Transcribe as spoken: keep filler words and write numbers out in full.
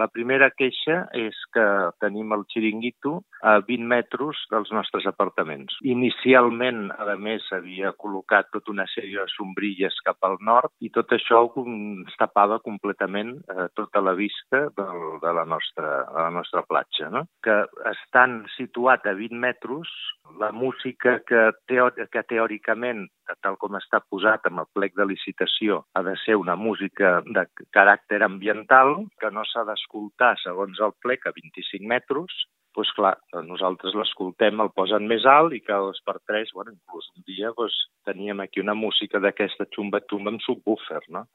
La primera queixa és que tenim el xiringuito a vint metres dels nostres apartaments. Inicialment, a més, havia col·locat tota una sèrie de sombrilles cap al nord i tot això es tapava completament eh, tota la vista del, de, la nostra, de la nostra platja, no? Que estan situat a vint metres, la música que, teò que teòricament, tal com està posat amb el plec de licitació, ha de ser una música de caràcter ambiental, que no s'ha d'escoltar segons el plec a vint-i-cinc metres, doncs clar, nosaltres l'escoltem, el posen més alt i cada dos per tres, bueno, inclús un dia doncs, teníem aquí una música d'aquesta xumba-tumba amb subwoofer, no?